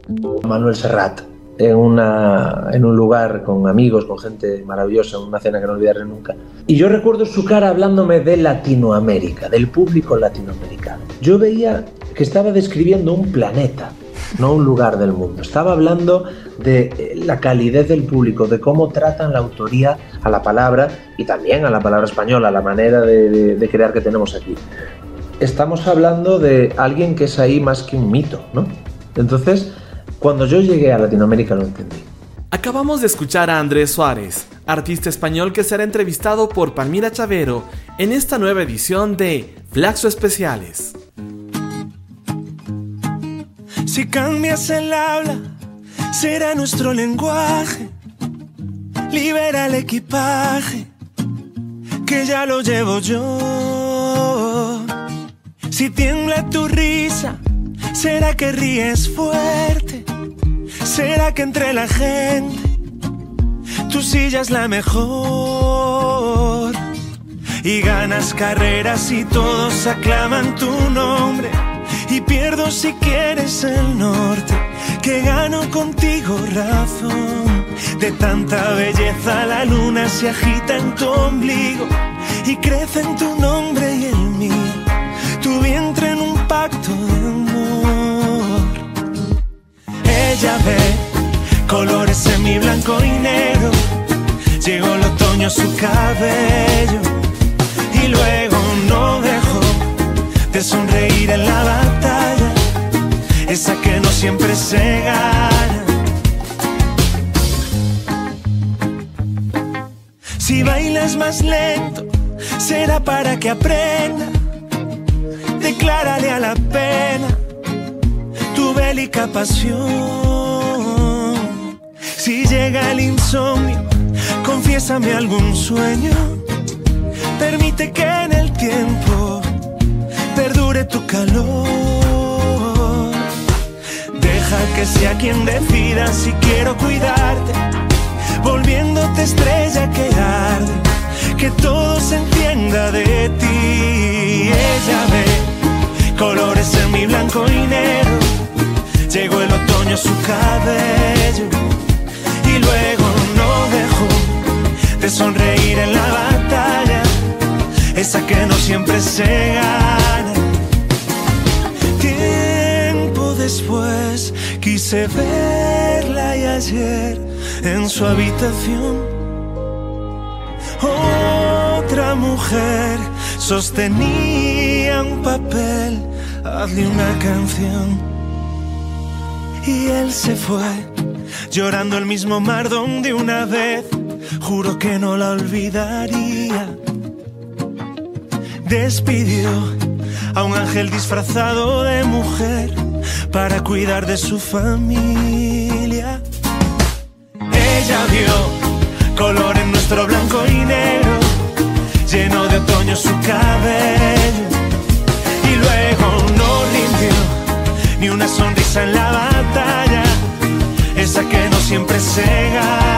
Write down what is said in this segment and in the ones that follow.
Manuel Serrat en un lugar con amigos, con gente maravillosa, en una cena que no olvidaré nunca. Y yo recuerdo su cara hablándome de Latinoamérica, del público latinoamericano. Yo veía que estaba describiendo un planeta, no un lugar del mundo. Estaba hablando de la calidez del público, de cómo tratan la autoría a la palabra y también a la palabra española, a la manera de crear que tenemos aquí. Estamos hablando de alguien que es ahí más que un mito, ¿no? Entonces, cuando yo llegué a Latinoamérica lo entendí. Acabamos de escuchar a Andrés Suárez, artista español que será entrevistado por Palmira Chavero en esta nueva edición de Flaxo Especiales. Si cambias el habla, será nuestro lenguaje. Libera el equipaje, que ya lo llevo yo. Si tiembla tu risa, será que ríes fuerte. Será que entre la gente tu silla es la mejor. Y ganas carreras y todos aclaman tu nombre. Y pierdo si quieres el norte, que gano contigo razón. De tanta belleza la luna se agita en tu ombligo y crece en tu nombre y el mío, tu vientre en un pacto de amor. Ella ve colores en mi blanco y negro, llegó el otoño a su cabello y luego no dejó de sonreír en la batalla, esa que no siempre se gana. Si bailas más lento, será para que aprenda. Declárale a la pena tu bélica pasión. Si llega el insomnio, confiésame algún sueño. Permite que en el tiempo perdure tu calor. Deja que sea quien decida si quiero cuidarte, volviéndote estrella que arde, que todo se entienda de ti. Ella ve colores en mi blanco y negro, llegó el otoño a su cabello y luego no dejó de sonreír en la batalla, esa que no siempre se gana. Tiempo después quise verla y ayer en su habitación otra mujer sostenía un papel, hazle una canción. Y él se fue llorando el mismo mar donde una vez juró que no la olvidaría. Despidió a un ángel disfrazado de mujer para cuidar de su familia. Ella vio color en nuestro blanco y negro, lleno de otoño su cabello y luego no rindió ni una sonrisa en la batalla, esa que no siempre se gana.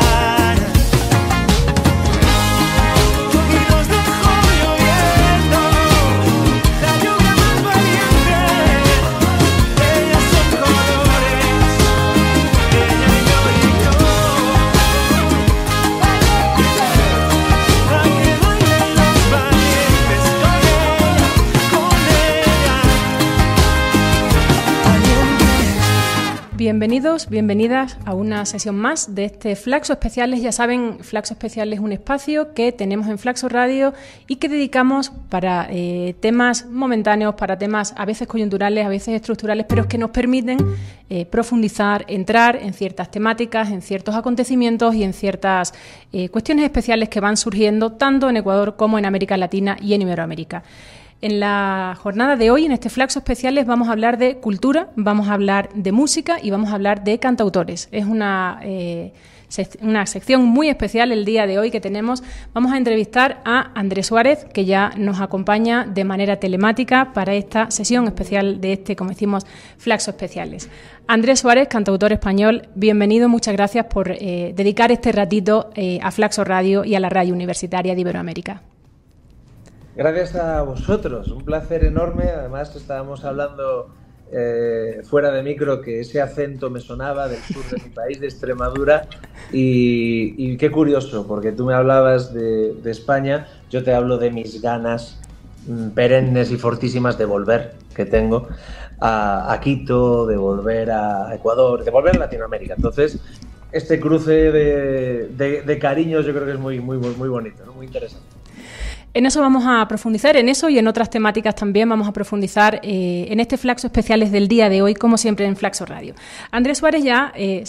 Bienvenidos, bienvenidas a una sesión más de este Flaxo Especiales. Ya saben, Flaxo Especiales es un espacio que tenemos en Flaxo Radio y que dedicamos para temas momentáneos, para temas a veces coyunturales, a veces estructurales, pero que nos permiten profundizar, entrar en ciertas temáticas, en ciertos acontecimientos y en ciertas cuestiones especiales que van surgiendo tanto en Ecuador como en América Latina y en Iberoamérica. En la jornada de hoy, en este Flaxo Especiales, vamos a hablar de cultura, vamos a hablar de música y vamos a hablar de cantautores. Es una sección muy especial el día de hoy que tenemos. Vamos a entrevistar a Andrés Suárez, que ya nos acompaña de manera telemática para esta sesión especial de este, como decimos, Flaxo Especiales. Andrés Suárez, cantautor español, bienvenido, muchas gracias por dedicar este ratito a Flaxo Radio y a la radio universitaria de Iberoamérica. Gracias a vosotros, un placer enorme. Además, estábamos hablando fuera de micro que ese acento me sonaba del sur de mi país, de Extremadura, y qué curioso, porque tú me hablabas de España, yo te hablo de mis ganas perennes y fortísimas de volver, que tengo a Quito, de volver a Ecuador, de volver a Latinoamérica. Entonces, este cruce de cariños yo creo que es muy bonito, ¿no? Muy interesante. En eso vamos a profundizar, en eso y en otras temáticas también vamos a profundizar en este Flaxo Especiales del día de hoy, como siempre en Flaxo Radio. Andrés Suárez ya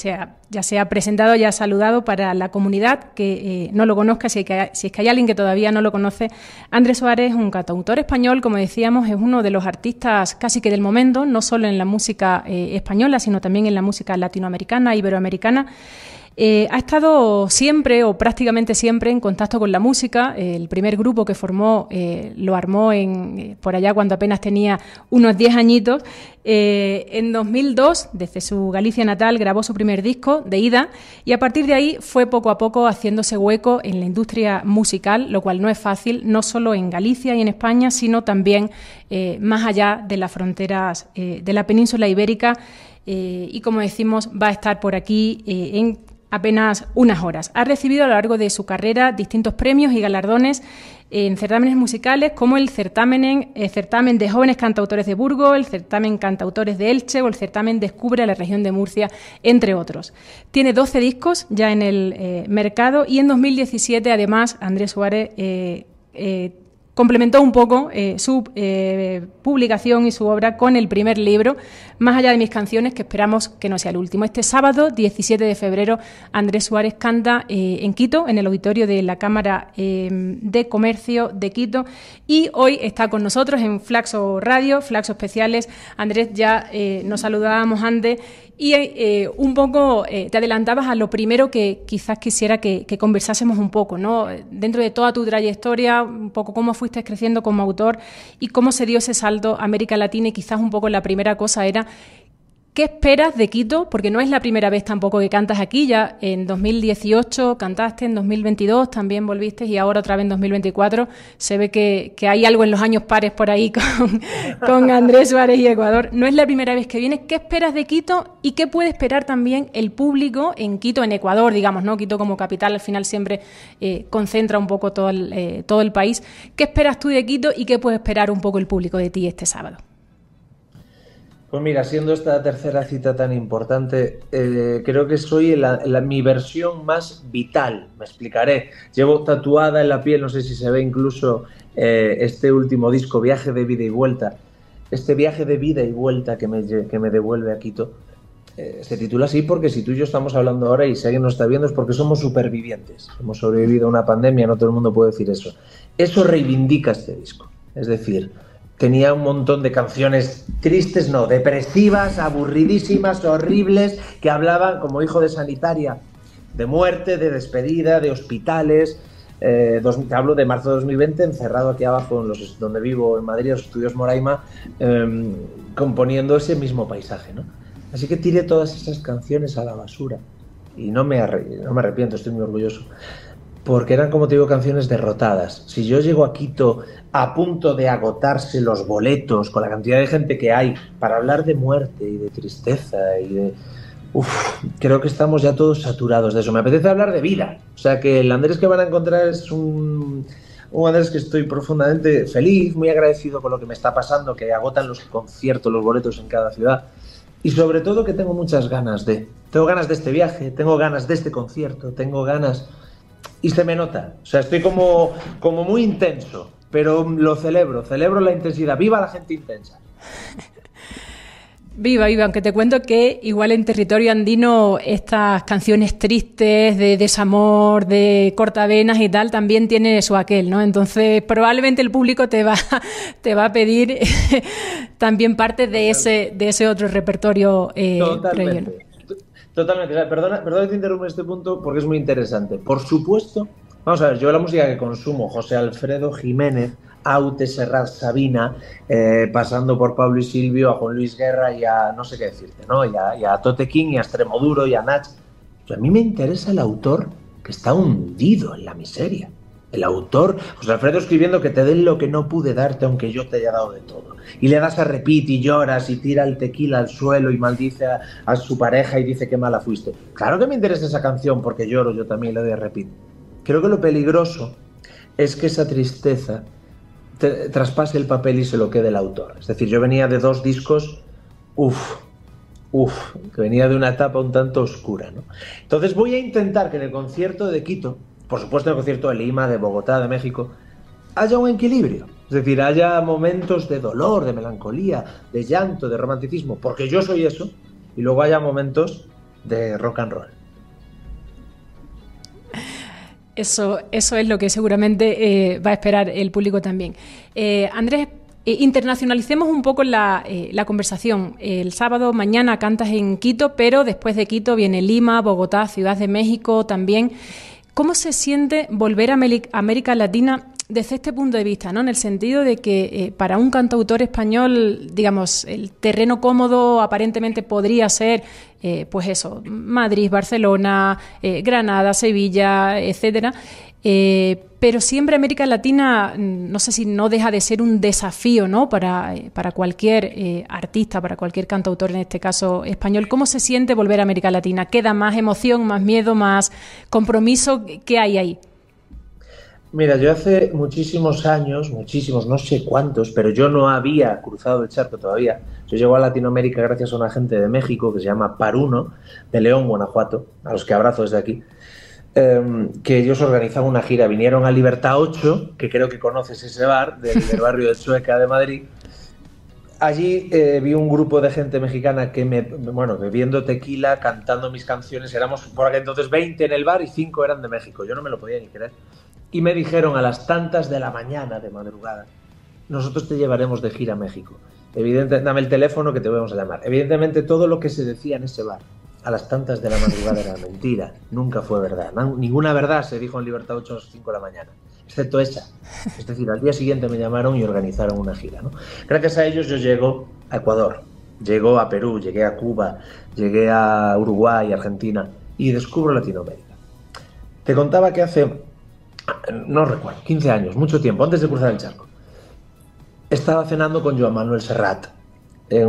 se ha presentado, ya ha saludado para la comunidad que no lo conozca, si es que hay alguien que todavía no lo conoce. Andrés Suárez es un cantautor español, como decíamos, es uno de los artistas casi que del momento, no solo en la música española, sino también en la música latinoamericana, iberoamericana. Ha estado siempre o prácticamente siempre en contacto con la música. El primer grupo que formó lo armó por allá cuando apenas tenía unos 10 añitos. En 2002, desde su Galicia natal, grabó su primer disco, De Ida, y a partir de ahí fue poco a poco haciéndose hueco en la industria musical, lo cual no es fácil, no solo en Galicia y en España, sino también más allá de las fronteras de la península ibérica. Y como decimos, va a estar por aquí en apenas unas horas. Ha recibido a lo largo de su carrera distintos premios y galardones en certámenes musicales como el certamen de jóvenes cantautores de Burgos, el certamen Cantautores de Elche o el certamen Descubre a la región de Murcia, entre otros. Tiene 12 discos ya en el mercado y en 2017 además Andrés Suárez complementó un poco su publicación y su obra con el primer libro, Más allá de mis canciones, que esperamos que no sea el último. Este sábado, 17 de febrero, Andrés Suárez canta en Quito, en el auditorio de la Cámara de Comercio de Quito, y hoy está con nosotros en Flaxo Radio, Flaxo Especiales. Andrés, ya nos saludábamos antes y un poco te adelantabas a lo primero que quizás quisiera que conversásemos un poco, ¿no? Dentro de toda tu trayectoria, un poco cómo fuiste creciendo como autor y cómo se dio ese salto a América Latina, y quizás un poco la primera cosa era ¿qué esperas de Quito? Porque no es la primera vez tampoco que cantas aquí, ya en 2018 cantaste, en 2022 también volviste y ahora otra vez en 2024. Se ve que hay algo en los años pares por ahí con Andrés Suárez y Ecuador. No es la primera vez que vienes. ¿Qué esperas de Quito y qué puede esperar también el público en Quito, en Ecuador, digamos, ¿no? Quito como capital al final siempre concentra un poco todo el país. ¿Qué esperas tú de Quito y qué puede esperar un poco el público de ti este sábado? Pues mira, siendo esta tercera cita tan importante, creo que soy mi versión más vital, me explicaré. Llevo tatuada en la piel, no sé si se ve incluso este último disco, Viaje de Vida y Vuelta. Este viaje de vida y vuelta que me devuelve a Quito se titula así porque si tú y yo estamos hablando ahora y si alguien nos está viendo es porque somos supervivientes. Hemos sobrevivido a una pandemia, no todo el mundo puede decir eso. Eso reivindica este disco, es decir, tenía un montón de canciones tristes, no, depresivas, aburridísimas, horribles, que hablaban, como hijo de sanitaria, de muerte, de despedida, de hospitales. Te hablo de marzo de 2020, encerrado aquí abajo, donde vivo, en Madrid, en los estudios Moraima, componiendo ese mismo paisaje, ¿no? Así que tiré todas esas canciones a la basura. Y no me arrepiento, estoy muy orgulloso. Porque eran, como te digo, canciones derrotadas. Si yo llego a Quito a punto de agotarse los boletos con la cantidad de gente que hay para hablar de muerte y de tristeza y de... creo que estamos ya todos saturados de eso. Me apetece hablar de vida. O sea que el Andrés que van a encontrar es un Andrés que estoy profundamente feliz, muy agradecido con lo que me está pasando, que agotan los conciertos, los boletos en cada ciudad. Y sobre todo que tengo muchas ganas de... Tengo ganas de este viaje, tengo ganas de este concierto, tengo ganas... Y se me nota, o sea, estoy como muy intenso, pero lo celebro la intensidad. ¡Viva la gente intensa! Viva, aunque te cuento que igual en territorio andino estas canciones tristes de desamor, de cortavenas y tal, también tiene su aquel, ¿no? Entonces probablemente el público te va a pedir también parte de ese otro repertorio regional. Totalmente. O sea, perdona que te interrumpa este punto porque es muy interesante. Por supuesto, vamos a ver, yo la música que consumo, José Alfredo Jiménez, Aute, Serrat, Sabina, pasando por Pablo y Silvio, a Juan Luis Guerra y a no sé qué decirte, ¿no? Y a Tote King, y a Extremoduro, y a Nach. O sea, a mí me interesa el autor que está hundido en la miseria. El autor, José Alfredo escribiendo que te den lo que no pude darte aunque yo te haya dado de todo. Y le das a repeat y lloras y tira el tequila al suelo y maldice a su pareja y dice qué mala fuiste. Claro que me interesa esa canción porque lloro, yo también le doy a repeat. Creo que lo peligroso es que esa tristeza traspase el papel y se lo quede el autor. Es decir, yo venía de 2 discos, que venía de una etapa un tanto oscura, ¿no? Entonces voy a intentar que en el concierto de Quito, por supuesto en el concierto de Lima, de Bogotá, de México, haya un equilibrio. Es decir, haya momentos de dolor, de melancolía, de llanto, de romanticismo, porque yo soy eso, y luego haya momentos de rock and roll. Eso es lo que seguramente va a esperar el público también. Andrés, internacionalicemos un poco la conversación. El sábado mañana cantas en Quito, pero después de Quito viene Lima, Bogotá, Ciudad de México también. ¿Cómo se siente volver a América Latina desde este punto de vista, ¿no? En el sentido de que para un cantautor español, digamos, el terreno cómodo aparentemente podría ser, pues eso, Madrid, Barcelona, Granada, Sevilla, etcétera. Pero siempre América Latina, no sé si no deja de ser un desafío, ¿no? Para cualquier artista, para cualquier cantautor, en este caso español. ¿Cómo se siente volver a América Latina? ¿Queda más emoción, más miedo, más compromiso? ¿Qué hay ahí? Mira, yo hace muchísimos años, no sé cuántos, pero yo no había cruzado el charco todavía. Yo llego a Latinoamérica gracias a una gente de México que se llama Paruno, de León, Guanajuato, a los que abrazo desde aquí, que ellos organizaban una gira. Vinieron a Libertad 8, que creo que conoces ese bar, del barrio de Chueca de Madrid. Allí vi un grupo de gente mexicana que bebiendo tequila, cantando mis canciones. Éramos por aquel entonces 20 en el bar y 5 eran de México. Yo no me lo podía ni creer. Y me dijeron a las tantas de la mañana, de madrugada, nosotros te llevaremos de gira a México. Dame el teléfono que te vamos a llamar. Evidentemente todo lo que se decía en ese bar a las tantas de la madrugada era mentira. Nunca fue verdad. Ninguna verdad se dijo en Libertad 8 a las 5 de la mañana, excepto esa. Es decir, al día siguiente me llamaron y organizaron una gira, ¿no? Gracias a ellos yo llego a Ecuador, llego a Perú, llegué a Cuba, llegué a Uruguay, Argentina y descubro Latinoamérica. Te contaba que hace, no recuerdo, 15 años, mucho tiempo, antes de cruzar el charco, estaba cenando con Joan Manuel Serrat en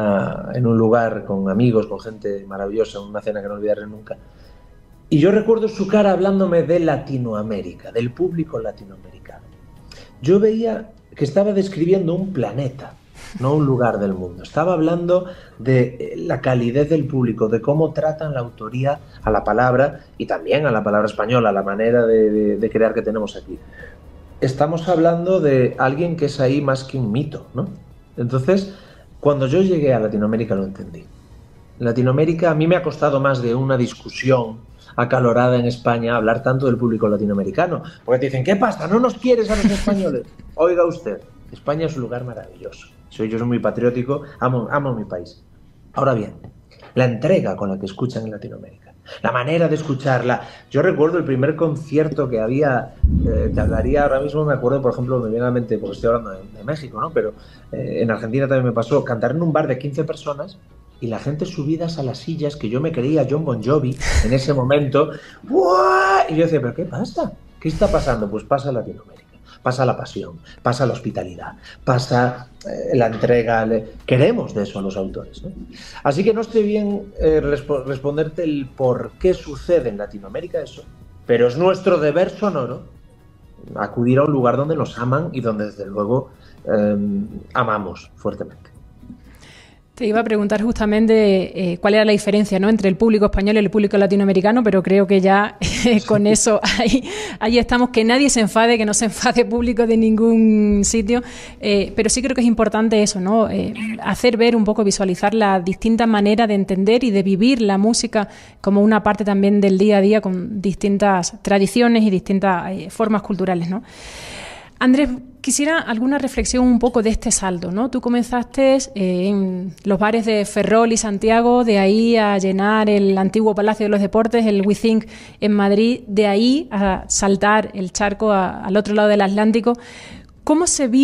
un lugar con amigos, con gente maravillosa, una cena que no olvidaré nunca. Y yo recuerdo su cara hablándome de Latinoamérica, del público latinoamericano. Yo veía que estaba describiendo un planeta, no un lugar del mundo. Estaba hablando de la calidez del público, de cómo tratan la autoría a la palabra y también a la palabra española, a la manera de crear que tenemos aquí. Estamos hablando de alguien que es ahí más que un mito, ¿no? Entonces, cuando yo llegué a Latinoamérica lo entendí. Latinoamérica a mí me ha costado más de una discusión acalorada en España hablar tanto del público latinoamericano. Porque te dicen, ¿qué pasa? ¿No nos quieres a los españoles? Oiga usted, España es un lugar maravilloso. Yo soy muy patriótico, amo mi país. Ahora bien, la entrega con la que escuchan en Latinoamérica, la manera de escucharla. Yo recuerdo el primer concierto que había, te hablaría ahora mismo, me acuerdo, por ejemplo, me viene a la mente, porque estoy hablando de México, ¿no? Pero en Argentina también me pasó, cantar en un bar de 15 personas y la gente subidas a las sillas, que yo me creía John Bon Jovi en ese momento. ¡Buah! Y yo decía, ¿pero qué pasa? ¿Qué está pasando? Pues pasa Latinoamérica. Pasa la pasión, pasa la hospitalidad, pasa la entrega. Queremos de eso a los autores, ¿no? Así que no estoy bien responderte el por qué sucede en Latinoamérica eso, pero es nuestro deber sonoro acudir a un lugar donde nos aman y donde desde luego amamos fuertemente. Te iba a preguntar justamente cuál era la diferencia, ¿no?, entre el público español y el público latinoamericano, pero creo que ya con eso ahí estamos, que nadie se enfade, que no se enfade público de ningún sitio, pero sí creo que es importante eso, ¿no?, hacer ver un poco, visualizar la distinta manera de entender y de vivir la música como una parte también del día a día con distintas tradiciones y distintas formas culturales, ¿no? Andrés, quisiera alguna reflexión un poco de este salto, ¿no? Tú comenzaste en los bares de Ferrol y Santiago, de ahí a llenar el antiguo Palacio de los Deportes, el We Think en Madrid, de ahí a saltar el charco al otro lado del Atlántico. ¿Cómo se vive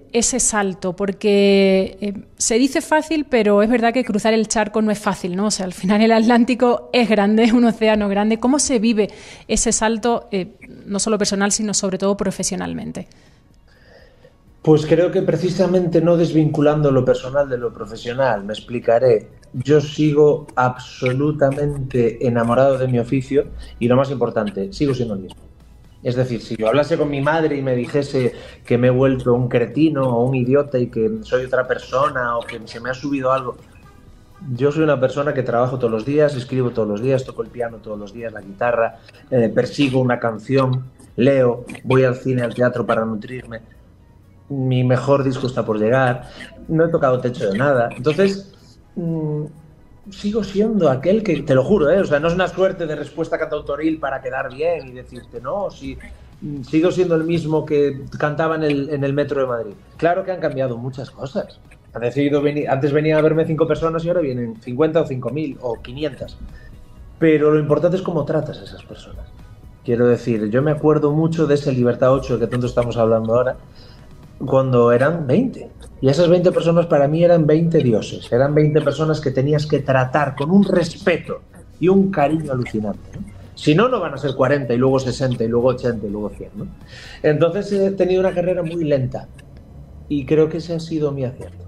ese salto? Porque se dice fácil, pero es verdad que cruzar el charco no es fácil, ¿no? O sea, al final el Atlántico es grande, es un océano grande. ¿Cómo se vive ese salto, no solo personal, sino sobre todo profesionalmente? Pues creo que precisamente no desvinculando lo personal de lo profesional, me explicaré. Yo sigo absolutamente enamorado de mi oficio y lo más importante, sigo siendo el mismo. Es decir, si yo hablase con mi madre y me dijese que me he vuelto un cretino o un idiota y que soy otra persona o que se me ha subido algo, yo soy una persona que trabajo todos los días, escribo todos los días, toco el piano todos los días, la guitarra, persigo una canción, leo, voy al cine, al teatro para nutrirme. Mi mejor disco está por llegar, no he tocado techo de nada. Entonces, sigo siendo aquel que, te lo juro, o sea, no es una suerte de respuesta cantautoril para quedar bien y decirte, no, sí, sigo siendo el mismo que cantaba en el metro de Madrid. Claro que han cambiado muchas cosas. Han decidido venir, antes venían a verme 5 personas y ahora vienen 50 o 5.000 o 500. Pero lo importante es cómo tratas a esas personas. Quiero decir, yo me acuerdo mucho de ese Libertad 8 que tanto estamos hablando ahora, cuando eran 20. Y esas 20 personas para mí eran 20 dioses. Eran 20 personas que tenías que tratar con un respeto y un cariño alucinante, ¿no? Si no, no van a ser 40 y luego 60 y luego 80 y luego 100, ¿no? Entonces he tenido una carrera muy lenta y creo que ese ha sido mi acierto.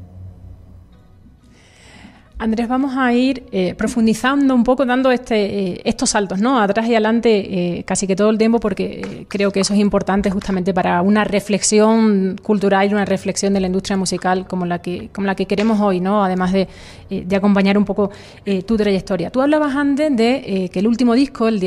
Andrés, vamos a ir profundizando un poco, dando estos saltos, ¿no? Atrás y adelante casi que todo el tiempo, porque creo que eso es importante justamente para una reflexión cultural y una reflexión de la industria musical como la que queremos hoy, ¿no? Además de acompañar un poco tu trayectoria. Tú hablabas antes de que el último disco, el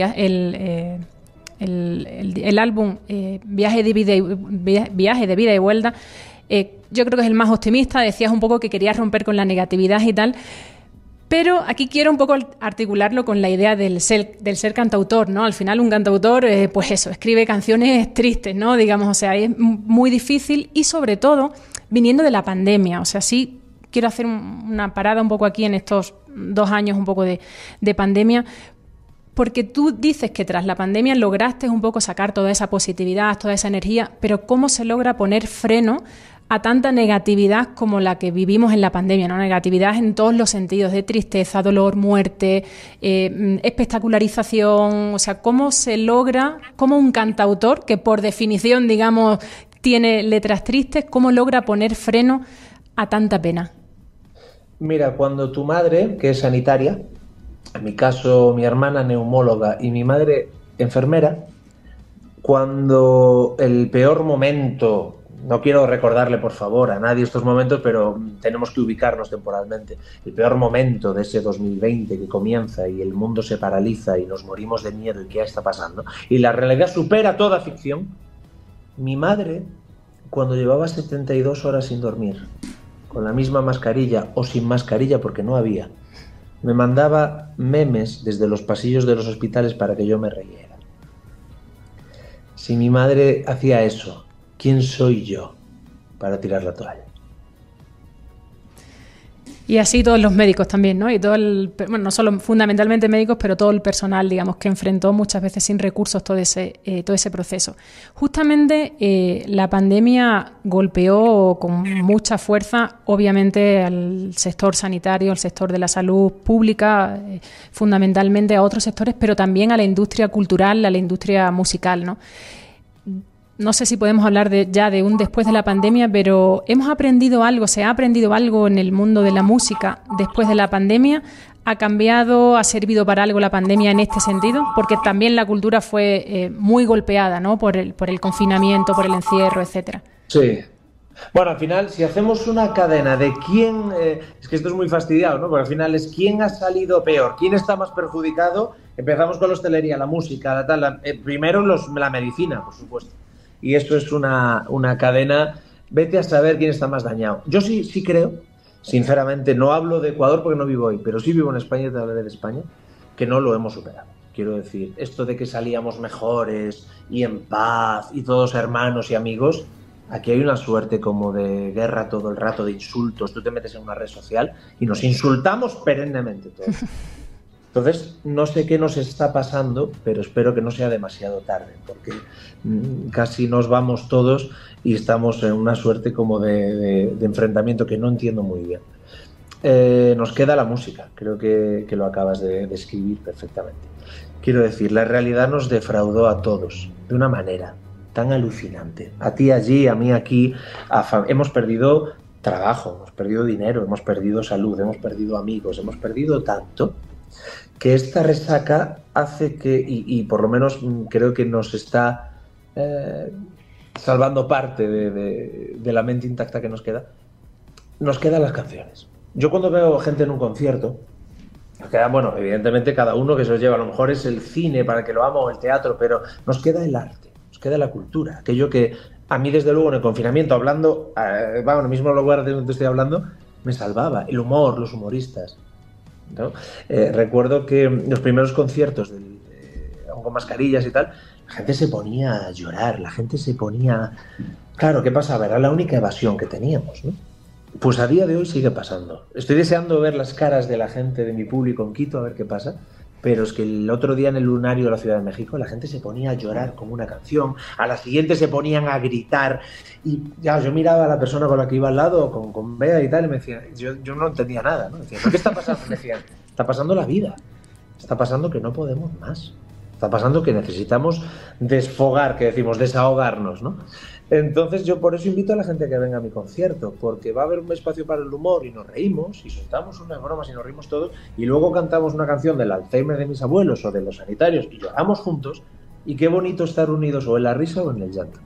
álbum Viaje de Vida y Vuelta, yo creo que es el más optimista. Decías un poco que querías romper con la negatividad y tal, pero aquí quiero un poco articularlo con la idea del ser cantautor, ¿no? Al final un cantautor, pues eso, escribe canciones tristes, ¿no? Digamos, o sea, es muy difícil y sobre todo viniendo de la pandemia. O sea, sí quiero hacer una parada un poco aquí en estos 2 años un poco de pandemia, porque tú dices que tras la pandemia lograste un poco sacar toda esa positividad, toda esa energía, pero ¿cómo se logra poner freno a tanta negatividad como la que vivimos en la pandemia, ¿no? Negatividad en todos los sentidos, de tristeza, dolor, muerte, espectacularización. O sea, ¿cómo se logra, cómo un cantautor, que por definición, digamos, tiene letras tristes, cómo logra poner freno a tanta pena? Mira, cuando tu madre, que es sanitaria, en mi caso mi hermana neumóloga y mi madre enfermera, cuando el peor momento, no quiero recordarle por favor a nadie estos momentos, pero tenemos que ubicarnos temporalmente, el peor momento de ese 2020 que comienza y el mundo se paraliza y nos morimos de miedo y qué está pasando, y la realidad supera toda ficción, mi madre, cuando llevaba 72 horas sin dormir, con la misma mascarilla o sin mascarilla porque no había, me mandaba memes desde los pasillos de los hospitales para que yo me riera. Si mi madre hacía eso, ¿quién soy yo para tirar la toalla? Y así todos los médicos también, ¿no? Y bueno, no solo fundamentalmente médicos, pero todo el personal, digamos, que enfrentó muchas veces sin recursos todo ese proceso. Justamente la pandemia golpeó con mucha fuerza, obviamente, al sector sanitario, al sector de la salud pública, fundamentalmente a otros sectores, pero también a la industria cultural, a la industria musical, ¿no? No sé si podemos hablar ya de un después de la pandemia, pero ¿hemos aprendido algo? ¿Se ha aprendido algo en el mundo de la música después de la pandemia? ¿Ha cambiado? ¿Ha servido para algo la pandemia en este sentido? Porque también la cultura fue muy golpeada, ¿no? Por el confinamiento, por el encierro, etcétera. Sí. Bueno, al final, si hacemos una cadena de quién... es que esto es muy fastidiado, ¿no? Porque al final es quién ha salido peor, quién está más perjudicado. Empezamos con la hostelería, la música, primero la medicina, por supuesto. Y esto es una cadena, vete a saber quién está más dañado. Yo sí creo, sinceramente, no hablo de Ecuador porque no vivo hoy, pero sí vivo en España y te hablaré de España, que no lo hemos superado. Quiero decir, esto de que salíamos mejores y en paz y todos hermanos y amigos, aquí hay una suerte como de guerra todo el rato, de insultos. Tú te metes en una red social y nos insultamos perennemente todos. Entonces, no sé qué nos está pasando, pero espero que no sea demasiado tarde, porque casi nos vamos todos y estamos en una suerte como de enfrentamiento que no entiendo muy bien. Nos queda la música, creo que lo acabas de escribir perfectamente. Quiero decir, la realidad nos defraudó a todos de una manera tan alucinante. A ti allí, a mí aquí, hemos perdido trabajo, hemos perdido dinero, hemos perdido salud, hemos perdido amigos, hemos perdido tanto, que esta resaca hace que, y por lo menos creo que nos está salvando parte de la mente intacta que nos quedan las canciones. Yo cuando veo gente en un concierto, bueno, evidentemente cada uno que se lo lleva, a lo mejor es el cine para que lo amo o el teatro, pero nos queda el arte, nos queda la cultura, aquello que a mí desde luego en el confinamiento, hablando, en el mismo lugar de donde estoy hablando, me salvaba, el humor, los humoristas, ¿no? Recuerdo que los primeros conciertos con mascarillas y tal, la gente se ponía a llorar, la gente se ponía... Claro, ¿qué pasaba? Era la única evasión que teníamos, ¿no? Pues a día de hoy sigue pasando. Estoy deseando ver las caras de la gente de mi público en Quito, a ver qué pasa, pero es que el otro día en el Lunario de la Ciudad de México la gente se ponía a llorar con una canción, a la siguiente se ponían a gritar, y ya yo miraba a la persona con la que iba al lado, con Bea y tal, y me decía, yo no entendía nada, ¿no? Decía, ¿pero qué está pasando? Me decían, está pasando la vida, está pasando que no podemos más, está pasando que necesitamos desfogar, que decimos, desahogarnos, ¿no? Entonces yo por eso invito a la gente a que venga a mi concierto, porque va a haber un espacio para el humor y nos reímos y soltamos unas bromas y nos reímos todos, y luego cantamos una canción del Alzheimer de mis abuelos o de los sanitarios y lloramos juntos, y qué bonito estar unidos o en la risa o en el llanto.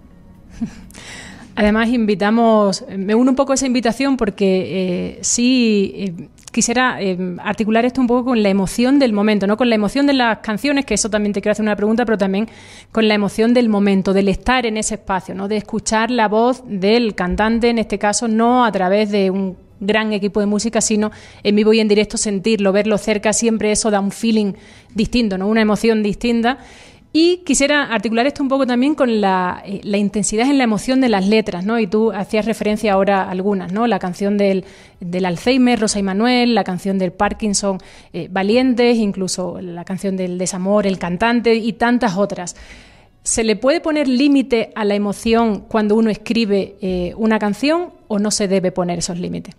Además invitamos, me uno un poco a esa invitación porque quisiera articular esto un poco con la emoción del momento, no con la emoción de las canciones, que eso también te quiero hacer una pregunta, pero también con la emoción del momento, del estar en ese espacio, ¿no? De escuchar la voz del cantante, en este caso, no a través de un gran equipo de música, sino en vivo y en directo, sentirlo, verlo cerca, siempre eso da un feeling distinto, ¿no? Una emoción distinta. Y quisiera articular esto un poco también con la intensidad en la emoción de las letras, ¿no? Y tú hacías referencia ahora a algunas, ¿no? La canción del Alzheimer, Rosa y Manuel, la canción del Parkinson, Valientes, incluso la canción del Desamor, El Cantante y tantas otras. ¿Se le puede poner límite a la emoción cuando uno escribe una canción o no se debe poner esos límites?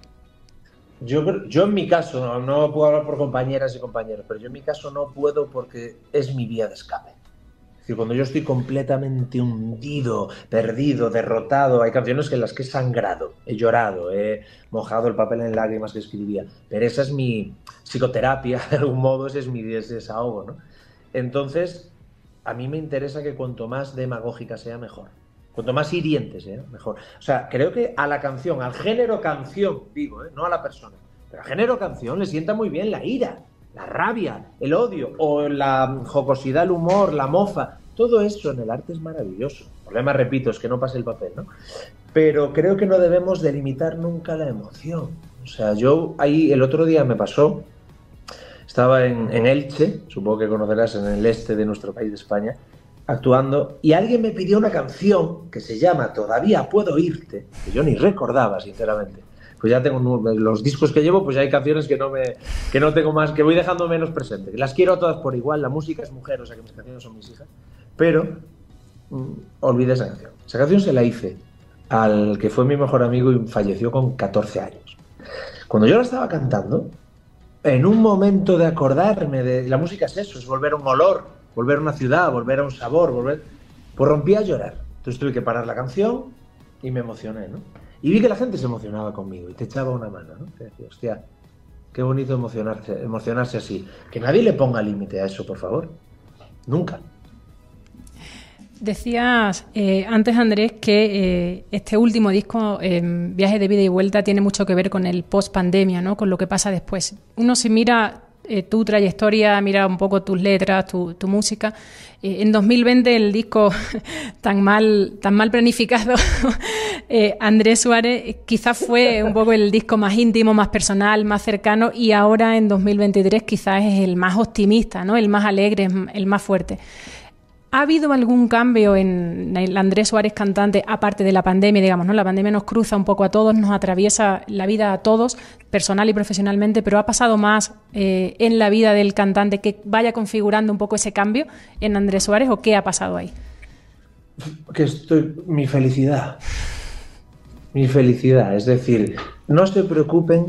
Yo en mi caso, no puedo hablar por compañeras y compañeros, pero yo en mi caso no puedo porque es mi vía de escape. Es decir, cuando yo estoy completamente hundido, perdido, derrotado, hay canciones en las que he sangrado, he llorado, he mojado el papel en lágrimas que escribía, pero esa es mi psicoterapia, de algún modo, ese es mi desahogo, ¿no? Entonces, a mí me interesa que cuanto más demagógica sea, mejor. Cuanto más hiriente sea, mejor. O sea, creo que a la canción, al género canción, digo, no a la persona, pero al género canción le sienta muy bien la ira, la rabia, el odio, o la jocosidad, el humor, la mofa. Todo eso en el arte es maravilloso. El problema, repito, es que no pase el papel, ¿no? Pero creo que no debemos delimitar nunca la emoción. O sea, yo ahí el otro día me pasó, estaba en Elche, supongo que conocerás, en el este de nuestro país de España, actuando, y alguien me pidió una canción que se llama Todavía puedo oírte, que yo ni recordaba, sinceramente. Pues ya tengo los discos que llevo, pues ya hay canciones que no tengo más, que voy dejando menos presente. Las quiero a todas por igual, la música es mujer, o sea que mis canciones son mis hijas, pero olvidé esa canción. Esa canción se la hice al que fue mi mejor amigo y falleció con 14 años. Cuando yo la estaba cantando, en un momento de acordarme de la música, es eso, es volver a un olor, volver a una ciudad, volver a un sabor, pues rompí a llorar. Entonces tuve que parar la canción y me emocioné, ¿no? Y vi que la gente se emocionaba conmigo y te echaba una mano, ¿no? Te decía, hostia, qué bonito emocionarse así. Que nadie le ponga límite a eso, por favor. Nunca. Decías antes, Andrés, que este último disco, Viaje de Vida y Vuelta, tiene mucho que ver con el post-pandemia, ¿no? Con lo que pasa después. Uno se mira tu trayectoria, mira un poco tus letras, tu música. En 2020 el disco tan mal planificado, Andrés Suárez, quizás fue un poco el disco más íntimo, más personal, más cercano, y ahora en 2023 quizás es el más optimista, ¿no? El más alegre, el más fuerte. ¿Ha habido algún cambio en el Andrés Suárez cantante, aparte de la pandemia, digamos, ¿no? La pandemia nos cruza un poco a todos, nos atraviesa la vida a todos, personal y profesionalmente, pero ¿ha pasado más en la vida del cantante que vaya configurando un poco ese cambio en Andrés Suárez, o qué ha pasado ahí? Mi felicidad, es decir, no se preocupen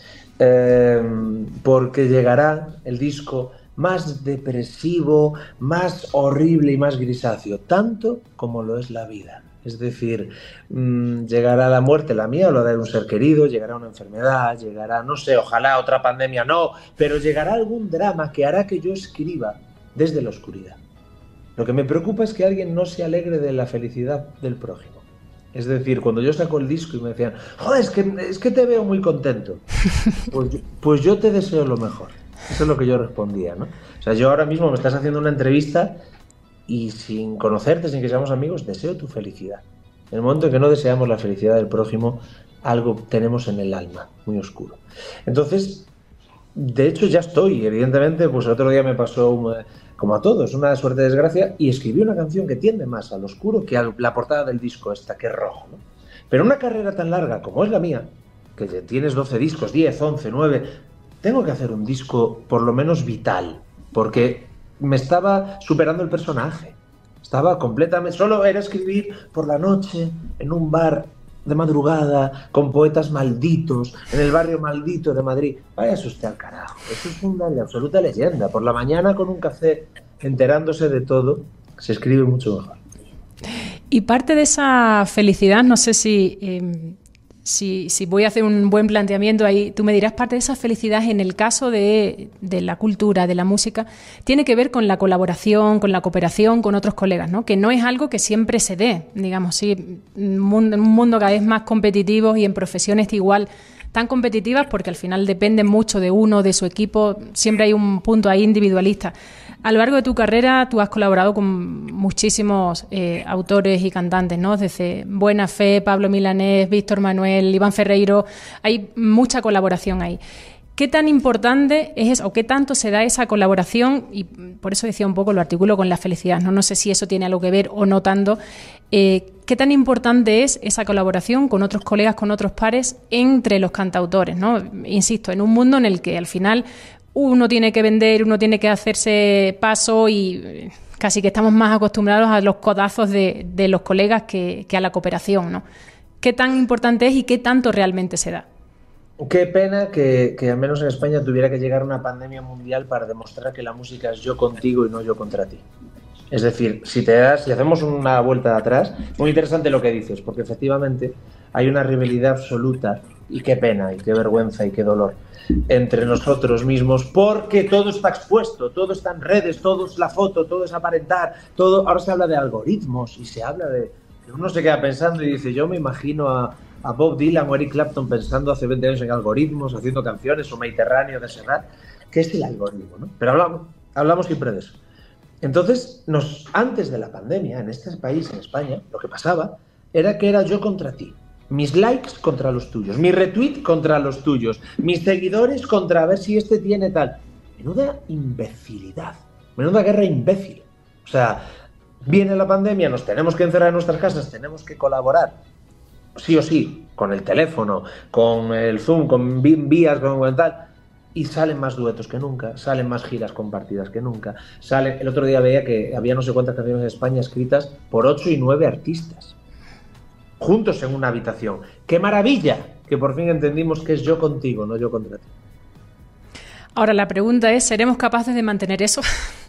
porque llegará el disco más depresivo, más horrible y más grisáceo, tanto como lo es la vida. Es decir, llegará la muerte, la mía o la de un ser querido, llegará una enfermedad, llegará, no sé, ojalá otra pandemia, no, pero llegará algún drama que hará que yo escriba desde la oscuridad. Lo que me preocupa es que alguien no se alegre de la felicidad del prójimo. Es decir, cuando yo saco el disco y me decían, joder, es que te veo muy contento, pues yo te deseo lo mejor. Eso es lo que yo respondía, ¿no? O sea, yo ahora mismo me estás haciendo una entrevista y sin conocerte, sin que seamos amigos, deseo tu felicidad. En el momento en que no deseamos la felicidad del prójimo, algo tenemos en el alma, muy oscuro. Entonces, de hecho ya estoy, evidentemente, pues el otro día me pasó, como a todos, una suerte de desgracia, y escribí una canción que tiende más al oscuro que a la portada del disco esta, que es rojo, ¿no? Pero una carrera tan larga como es la mía, que tienes 12 discos, 10, 11, 9... Tengo que hacer un disco por lo menos vital, porque me estaba superando el personaje. Estaba completamente... Solo era escribir por la noche, en un bar de madrugada, con poetas malditos, en el barrio maldito de Madrid. Váyase usted al carajo. Eso es una absoluta leyenda. Por la mañana, con un café, enterándose de todo, se escribe mucho mejor. Y parte de esa felicidad, no sé si voy a hacer un buen planteamiento ahí, tú me dirás, parte de esa felicidad en el caso de la cultura, de la música, tiene que ver con la colaboración, con la cooperación con otros colegas, ¿no? Que no es algo que siempre se dé, digamos, sí, en un mundo cada vez más competitivo y en profesiones igual tan competitivas, porque al final dependen mucho de uno, de su equipo, siempre hay un punto ahí individualista. A lo largo de tu carrera tú has colaborado con muchísimos autores y cantantes, ¿no? Desde Buena Fe, Pablo Milanés, Víctor Manuel, Iván Ferreiro, hay mucha colaboración ahí. ¿Qué tan importante es eso, o qué tanto se da esa colaboración? Y por eso decía un poco, lo articulo con la felicidad, ¿no? No sé si eso tiene algo que ver o no tanto. ¿Qué tan importante es esa colaboración con otros colegas, con otros pares, entre los cantautores, ¿no? Insisto, en un mundo en el que al final uno tiene que vender, uno tiene que hacerse paso y casi que estamos más acostumbrados a los codazos de los colegas que a la cooperación, ¿no? ¿Qué tan importante es y qué tanto realmente se da? Qué pena que al menos en España tuviera que llegar una pandemia mundial para demostrar que la música es yo contigo y no yo contra ti. Es decir, si hacemos una vuelta atrás, muy interesante lo que dices, porque efectivamente hay una rivalidad absoluta, y qué pena, y qué vergüenza, y qué dolor, entre nosotros mismos, porque todo está expuesto, todo está en redes, todo es la foto, todo es aparentar, todo. Ahora se habla de algoritmos y se habla de... Uno se queda pensando y dice, yo me imagino a Bob Dylan o Eric Clapton pensando hace 20 años en algoritmos, haciendo canciones, o Mediterráneo de Serrat, que es el algoritmo, ¿no? Pero hablamos siempre de eso. Entonces, antes de la pandemia, en este país, en España, lo que pasaba era que era yo contra ti. Mis likes contra los tuyos, mi retweet contra los tuyos, mis seguidores contra a ver si este tiene tal. Menuda imbecilidad, menuda guerra imbécil. O sea, viene la pandemia, nos tenemos que encerrar en nuestras casas, tenemos que colaborar, sí o sí, con el teléfono, con el Zoom, con vías, con tal, y salen más duetos que nunca, salen más giras compartidas que nunca. El otro día veía que había no sé cuántas canciones en España escritas por 8 y 9 artistas, juntos en una habitación. ¡Qué maravilla! Que por fin entendimos que es yo contigo, no yo contra ti. Ahora la pregunta es, ¿seremos capaces de mantener eso?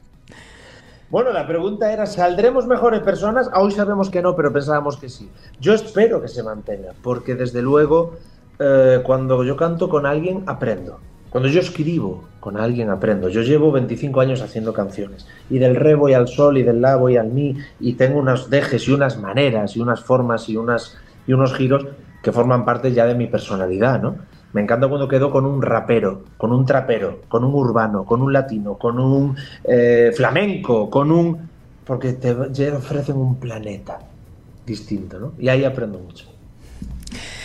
Bueno, la pregunta era, ¿saldremos mejores personas? Hoy sabemos que no, pero pensábamos que sí. Yo espero que se mantenga, porque desde luego cuando yo canto con alguien aprendo. Cuando yo escribo con alguien aprendo. Yo llevo 25 años haciendo canciones, y del re voy al sol, y del la voy al mi, y tengo unos dejes y unas maneras y unas formas y unos giros que forman parte ya de mi personalidad, ¿no? Me encanta cuando quedo con un rapero, con un trapero, con un urbano, con un latino, con un flamenco, porque te ofrecen un planeta distinto, ¿no? Y ahí aprendo mucho.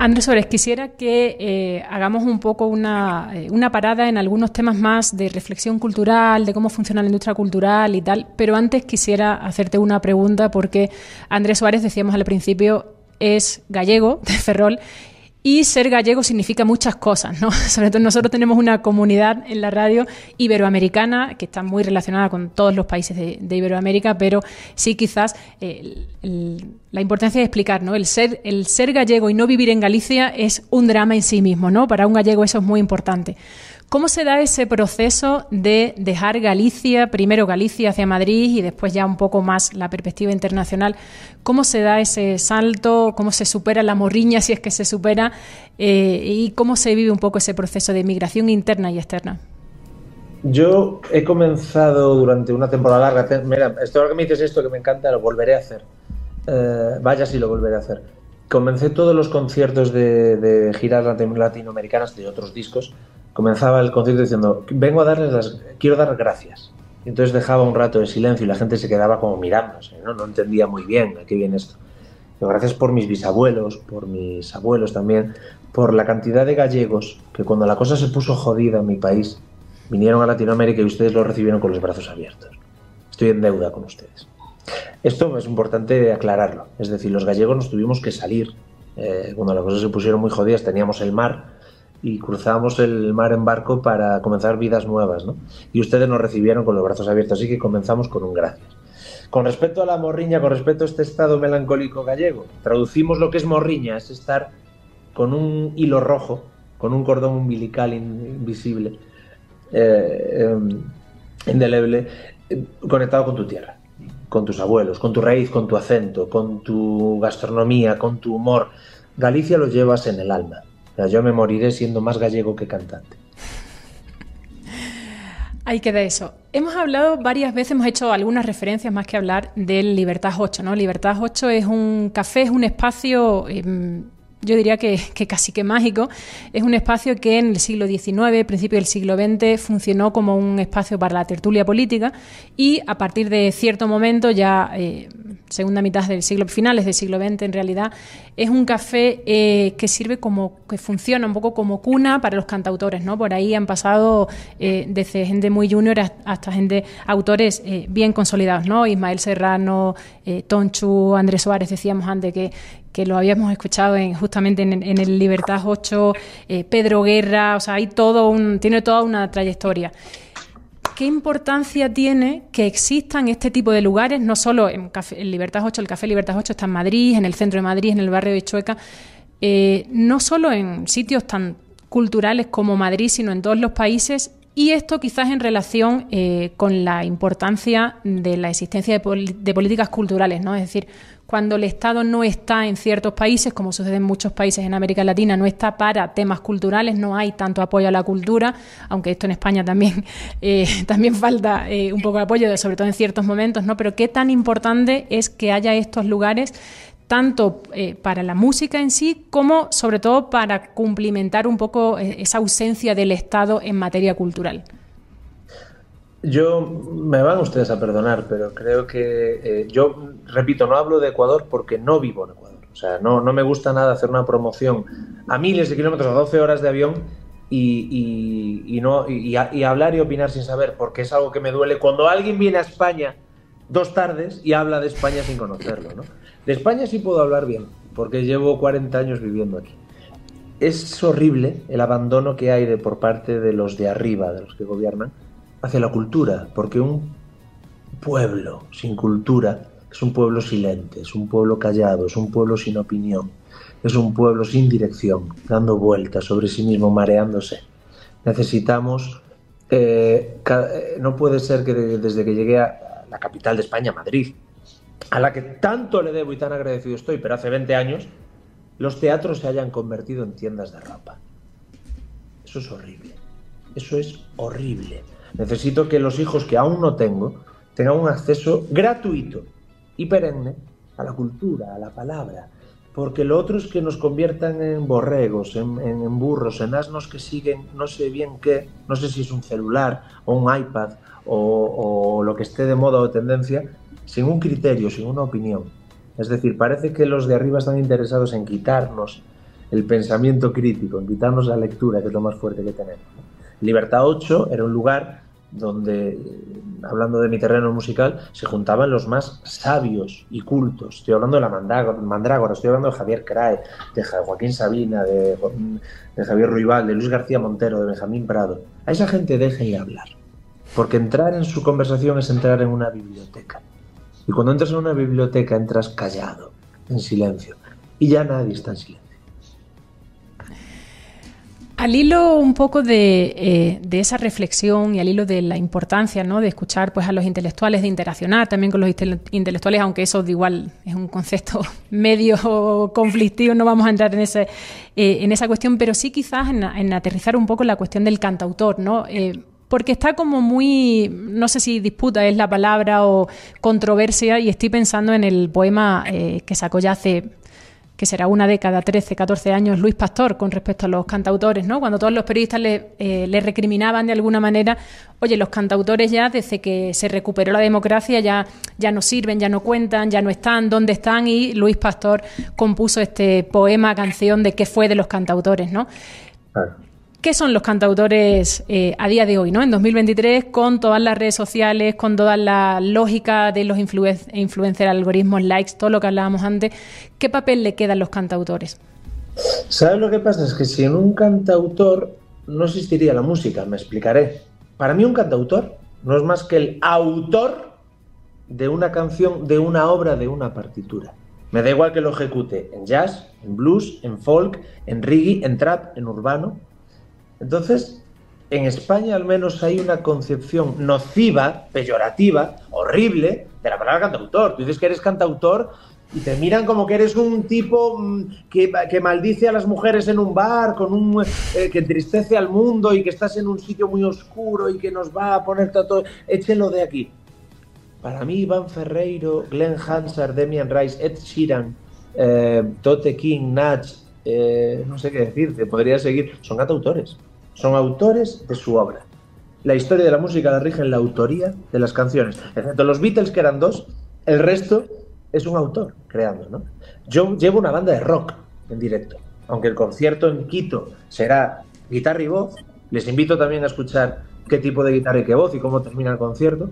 Andrés Suárez, quisiera que hagamos un poco una parada en algunos temas más de reflexión cultural, de cómo funciona la industria cultural y tal, pero antes quisiera hacerte una pregunta porque Andrés Suárez, decíamos al principio, es gallego, de Ferrol, y ser gallego significa muchas cosas, ¿no? Sobre todo nosotros tenemos una comunidad en la radio iberoamericana que está muy relacionada con todos los países de Iberoamérica, pero sí quizás la importancia de explicar, ¿no? El ser gallego y no vivir en Galicia es un drama en sí mismo, ¿no? Para un gallego eso es muy importante. ¿Cómo se da ese proceso de dejar Galicia, primero Galicia hacia Madrid y después ya un poco más la perspectiva internacional? ¿Cómo se da ese salto? ¿Cómo se supera la morriña, si es que se supera? ¿Y cómo se vive un poco ese proceso de migración interna y externa? Yo he comenzado durante una temporada larga. Mira, esto que me dices, esto que me encanta, lo volveré a hacer. Vaya si lo volveré a hacer. Comencé todos los conciertos de giras latinoamericanas de otros discos. Comenzaba el concierto diciendo, quiero dar gracias. Y entonces dejaba un rato de silencio y la gente se quedaba como mirándose, ¿no? No entendía muy bien a qué viene esto. Pero gracias por mis bisabuelos, por mis abuelos también, por la cantidad de gallegos que cuando la cosa se puso jodida en mi país, vinieron a Latinoamérica y ustedes lo recibieron con los brazos abiertos. Estoy en deuda con ustedes. Esto es importante aclararlo. Es decir, los gallegos nos tuvimos que salir. Cuando las cosas se pusieron muy jodidas, teníamos el mar y cruzábamos el mar en barco para comenzar vidas nuevas, ¿no? Y ustedes nos recibieron con los brazos abiertos, así que comenzamos con un gracias. Con respecto a la morriña, con respecto a este estado melancólico gallego, traducimos lo que es morriña, es estar con un hilo rojo, con un cordón umbilical invisible, indeleble, conectado con tu tierra, con tus abuelos, con tu raíz, con tu acento, con tu gastronomía, con tu humor. Galicia lo llevas en el alma. O sea, yo me moriré siendo más gallego que cantante. Ahí queda eso. Hemos hablado varias veces, hemos hecho algunas referencias más que hablar del Libertad 8, ¿no? Libertad 8 es un café, es un espacio, yo diría que casi que mágico. Es un espacio que en el siglo XIX, principio del siglo XX, funcionó como un espacio para la tertulia política y a partir de cierto momento, ya segunda mitad del siglo, finales del siglo XX en realidad, es un café que sirve que funciona un poco como cuna para los cantautores, ¿no? Por ahí han pasado desde gente muy junior hasta autores bien consolidados, ¿no? Ismael Serrano, Tonchu, Andrés Suárez, decíamos antes que lo habíamos escuchado justamente en el Libertad 8, Pedro Guerra, o sea, tiene toda una trayectoria. ¿Qué importancia tiene que existan este tipo de lugares? No solo en el Libertad 8, el Café Libertad 8 está en Madrid, en el centro de Madrid, en el barrio de Chueca, no solo en sitios tan culturales como Madrid, sino en todos los países. Y esto quizás en relación con la importancia de la existencia de políticas culturales, ¿no? Es decir, cuando el Estado no está en ciertos países, como sucede en muchos países en América Latina, no está para temas culturales, no hay tanto apoyo a la cultura, aunque esto en España también falta un poco de apoyo, sobre todo en ciertos momentos, ¿no? Pero qué tan importante es que haya estos lugares tanto para la música en sí como sobre todo para cumplimentar un poco esa ausencia del Estado en materia cultural. Me van ustedes a perdonar, pero creo que yo, repito, no hablo de Ecuador porque no vivo en Ecuador. O sea, no me gusta nada hacer una promoción a miles de kilómetros, a 12 horas de avión y hablar y opinar sin saber, porque es algo que me duele cuando alguien viene a España 2 tardes y habla de España sin conocerlo, ¿no? De España sí puedo hablar bien, porque llevo 40 años viviendo aquí. Es horrible el abandono que hay por parte de los de arriba, de los que gobiernan, hacia la cultura, porque un pueblo sin cultura es un pueblo silente, es un pueblo callado, es un pueblo sin opinión, es un pueblo sin dirección, dando vueltas sobre sí mismo, mareándose. Necesitamos... no puede ser que desde que llegué a la capital de España, Madrid, a la que tanto le debo y tan agradecido estoy, pero hace 20 años, los teatros se hayan convertido en tiendas de ropa. Eso es horrible. Eso es horrible. Necesito que los hijos que aún no tengo tengan un acceso gratuito y perenne a la cultura, a la palabra, porque lo otro es que nos conviertan en borregos, en burros, en asnos que siguen no sé bien qué, no sé si es un celular o un iPad o lo que esté de moda o de tendencia, sin un criterio, sin una opinión. Es decir, parece que los de arriba están interesados en quitarnos el pensamiento crítico, invitarnos a la lectura, que es lo más fuerte que tenemos. Libertad 8 era un lugar donde, hablando de mi terreno musical, se juntaban los más sabios y cultos. Estoy hablando de la Mandrágora, estoy hablando de Javier Crae, de Joaquín Sabina, de Javier Ruibal, de Luis García Montero, de Benjamín Prado. A esa gente déjenle hablar, porque entrar en su conversación es entrar en una biblioteca. Y cuando entras en una biblioteca entras callado, en silencio, y ya nadie está en silencio. Al hilo un poco de esa reflexión y al hilo de la importancia, ¿no?, de escuchar pues a los intelectuales, de interaccionar también con los intelectuales, aunque eso de igual es un concepto medio conflictivo, no vamos a entrar en esa cuestión, pero sí quizás en aterrizar un poco la cuestión del cantautor, ¿no? Porque está como muy, no sé si disputa es la palabra o controversia, y estoy pensando en el poema que sacó ya hace, que será una década, 13, 14 años, Luis Pastor, con respecto a los cantautores, ¿no? Cuando todos los periodistas le recriminaban de alguna manera, oye, los cantautores ya, desde que se recuperó la democracia, ya no sirven, ya no cuentan, ya no están, ¿dónde están? Y Luis Pastor compuso este poema, canción de qué fue de los cantautores, ¿no? Claro. ¿Qué son los cantautores a día de hoy, ¿no? En 2023, con todas las redes sociales, con toda la lógica de los influencers, algoritmos, likes, todo lo que hablábamos antes, ¿qué papel le quedan los cantautores? ¿Sabes lo que pasa? Es que sin un cantautor no existiría la música, me explicaré. Para mí un cantautor no es más que el autor de una canción, de una obra, de una partitura. Me da igual que lo ejecute en jazz, en blues, en folk, en reggae, en trap, en urbano. Entonces, en España al menos hay una concepción nociva, peyorativa, horrible de la palabra cantautor. Tú dices que eres cantautor y te miran como que eres un tipo que maldice a las mujeres en un bar, que entristece al mundo y que estás en un sitio muy oscuro y que nos va a poner todo. Échelo de aquí. Para mí, Iván Ferreiro, Glenn Hansard, Demian Rice, Ed Sheeran, Tote King, Natch, no sé qué decirte, podría seguir. Son cantautores. Son autores de su obra. La historia de la música la rige en la autoría de las canciones. Excepto los Beatles, que eran dos, el resto es un autor creando, ¿no? Yo llevo una banda de rock en directo. Aunque el concierto en Quito será guitarra y voz, les invito también a escuchar qué tipo de guitarra y qué voz y cómo termina el concierto.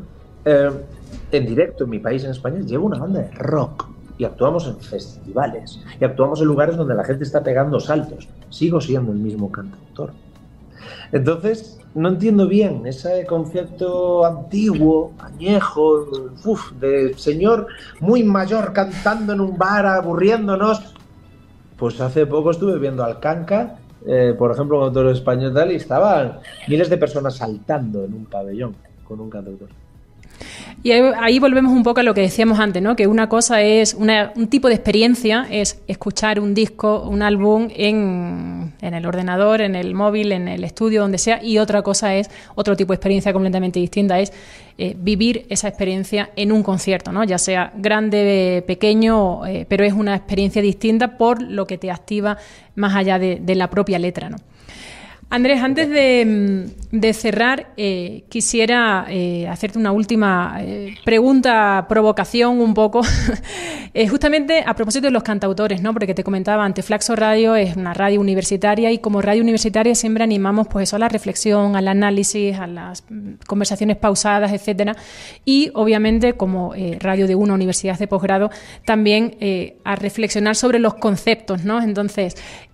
En directo, en mi país, en España, llevo una banda de rock. Y actuamos en festivales. Y actuamos en lugares donde la gente está pegando saltos. Sigo siendo el mismo cantautor. Entonces, no entiendo bien ese concepto antiguo, añejo, de señor muy mayor cantando en un bar, aburriéndonos. Pues hace poco estuve viendo al Canca, por ejemplo, un autor español tal, y estaban miles de personas saltando en un pabellón con un cantautor. Y ahí volvemos un poco a lo que decíamos antes, ¿no? Que una cosa es un tipo de experiencia, es escuchar un disco, un álbum en el ordenador, en el móvil, en el estudio, donde sea, y otra cosa es, otro tipo de experiencia completamente distinta, es vivir esa experiencia en un concierto, ¿no? Ya sea grande, pequeño, pero es una experiencia distinta por lo que te activa más allá de la propia letra, ¿no? Andrés, antes de cerrar, quisiera hacerte una última pregunta, provocación un poco, justamente a propósito de los cantautores, ¿no? Porque te comentaba antes, Flaxo Radio es una radio universitaria y como radio universitaria siempre animamos pues eso, a la reflexión, al análisis, a las conversaciones pausadas, etcétera. Y obviamente como radio de una universidad de posgrado también a reflexionar sobre los conceptos, ¿no? Entonces,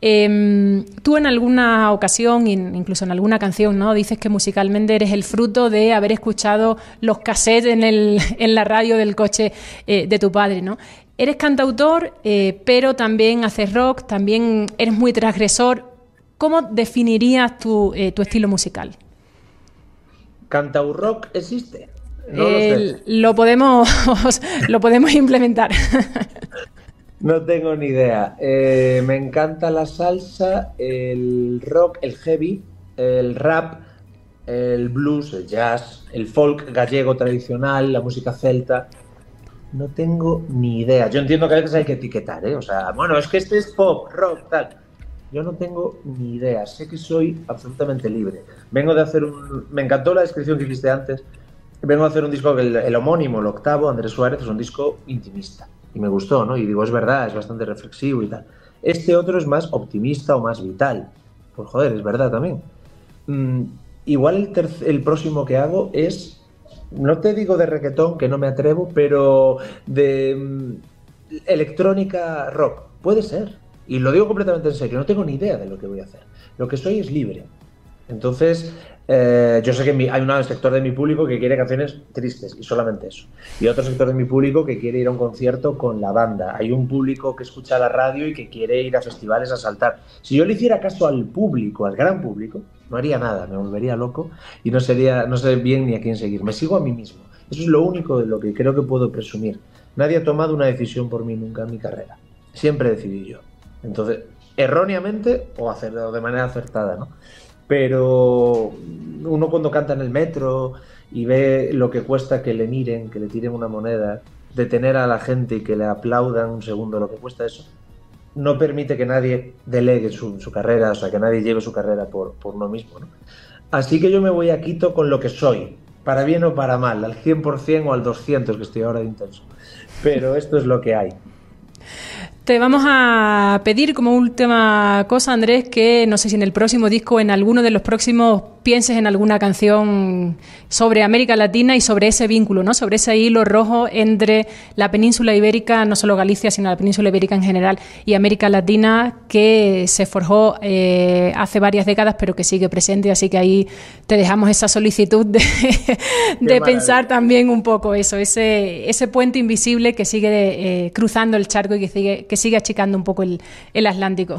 tú en alguna ocasión, incluso en alguna canción, ¿no? Dices que musicalmente eres el fruto de haber escuchado los cassettes en la radio del coche de tu padre, ¿no? Eres cantautor, pero también haces rock, también eres muy transgresor. ¿Cómo definirías tu estilo musical? ¿Cantaurrock existe? No lo sé. Lo podemos implementar. No tengo ni idea. Me encanta la salsa, el rock, el heavy, el rap, el blues, el jazz, el folk gallego tradicional, la música celta. No tengo ni idea. Yo entiendo que a veces hay que etiquetar, ¿eh? O sea, bueno, es que este es pop, rock, tal. Yo no tengo ni idea. Sé que soy absolutamente libre. Vengo de hacer Me encantó la descripción que hiciste antes. Vengo a hacer un disco, el homónimo, el octavo, Andrés Suárez, es un disco intimista. Y me gustó, ¿no? Y digo, es verdad, es bastante reflexivo y tal. Este otro es más optimista o más vital. Pues joder, es verdad también. Igual el próximo que hago es, no te digo de reggaetón, que no me atrevo, pero de electrónica rock. Puede ser. Y lo digo completamente en serio, no tengo ni idea de lo que voy a hacer. Lo que soy es libre. Entonces, yo sé que hay un sector de mi público que quiere canciones tristes y solamente eso. Y otro sector de mi público que quiere ir a un concierto con la banda. Hay un público que escucha la radio y que quiere ir a festivales a saltar. Si yo le hiciera caso al público, al gran público, no haría nada, me volvería loco y no sé bien ni a quién seguir. Me sigo a mí mismo. Eso es lo único de lo que creo que puedo presumir. Nadie ha tomado una decisión por mí nunca en mi carrera. Siempre decidí yo. Entonces, erróneamente o de manera acertada, ¿no? Pero uno cuando canta en el metro y ve lo que cuesta que le miren, que le tiren una moneda, detener a la gente y que le aplaudan un segundo lo que cuesta eso, no permite que nadie delegue su carrera, o sea, que nadie lleve su carrera por uno mismo, ¿no? Así que yo me voy a Quito con lo que soy, para bien o para mal, al 100% o al 200%, que estoy ahora de intenso. Pero esto es lo que hay. Te vamos a pedir como última cosa, Andrés, que no sé si en el próximo disco o en alguno de los próximos pienses en alguna canción sobre América Latina y sobre ese vínculo, ¿no? Sobre ese hilo rojo entre la península ibérica, no solo Galicia, sino la península ibérica en general, y América Latina, que se forjó hace varias décadas, pero que sigue presente. Así que ahí te dejamos esa solicitud de pensar también un poco eso, ese puente invisible que sigue cruzando el charco y que sigue achicando un poco el Atlántico.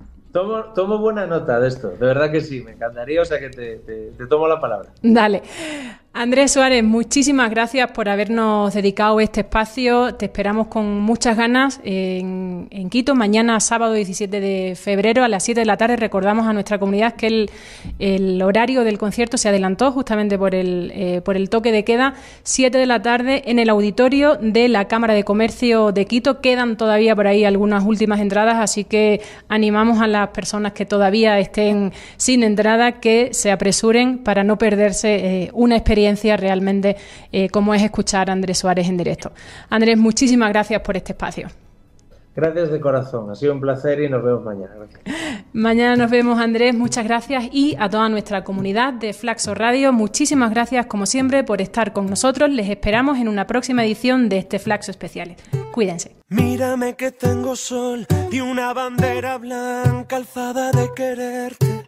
Tomo buena nota de esto, de verdad que sí, me encantaría, o sea que te tomo la palabra. Dale. Andrés Suárez, muchísimas gracias por habernos dedicado este espacio. Te esperamos con muchas ganas en Quito, mañana sábado 17 de febrero a las 7 de la tarde. Recordamos a nuestra comunidad que el horario del concierto se adelantó justamente por el toque de queda, 7 de la tarde en el auditorio de la Cámara de Comercio de Quito. Quedan todavía por ahí algunas últimas entradas, así que animamos a las personas que todavía estén sin entrada que se apresuren para no perderse una experiencia realmente como es escuchar a Andrés Suárez en directo. Andrés, muchísimas gracias por este espacio. Gracias de corazón, ha sido un placer y nos vemos mañana. Gracias. Mañana nos vemos, Andrés, muchas gracias, y a toda nuestra comunidad de Flaxo Radio, muchísimas gracias como siempre por estar con nosotros. Les esperamos en una próxima edición de este Flaxo Especiales. Cuídense. Mírame que tengo sol y una bandera blanca alzada de quererte.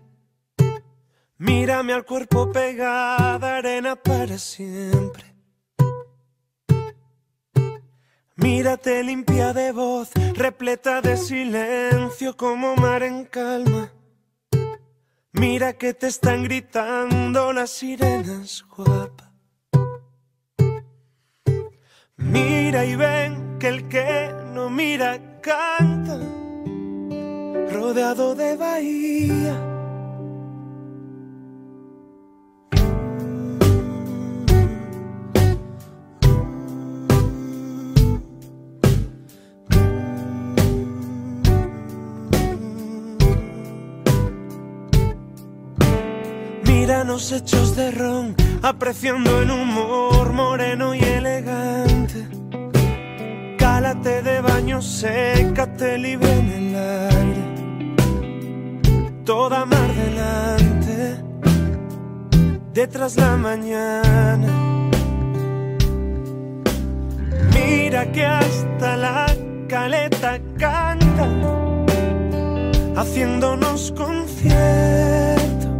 Mírame al cuerpo pegada, arena para siempre. Mírate limpia de voz, repleta de silencio como mar en calma. Mira que te están gritando las sirenas, guapa. Mira y ven que el que no mira canta, rodeado de bahía. Míranos hechos de ron, apreciando el humor moreno y elegante. Cálate de baño, sécate libre en el aire. Toda mar delante, detrás la mañana. Mira que hasta la caleta canta, haciéndonos concierto.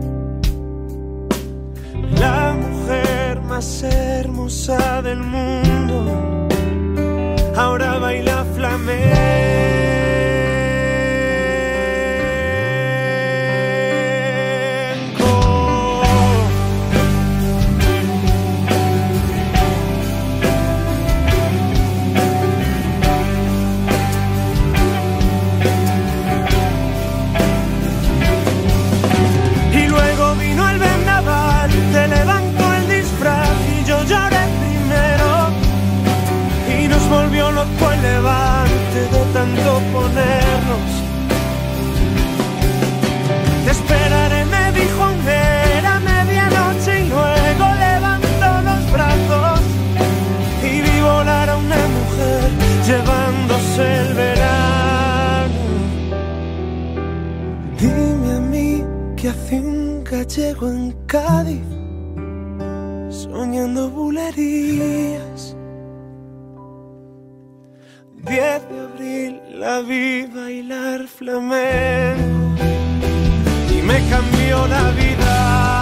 La mujer más hermosa del mundo ahora baila flamenco. Y luego vino el vendaval, te levantó el disfraz y yo lloré primero. Y nos volvió loco el levante de tanto ponernos. Te esperaré, me dijo aún era medianoche, y luego levantó los brazos y vi volar a una mujer llevándose el verano. gallego en Cádiz, soñando bulerías. 10 de abril la vi bailar flamenco y me cambió la vida.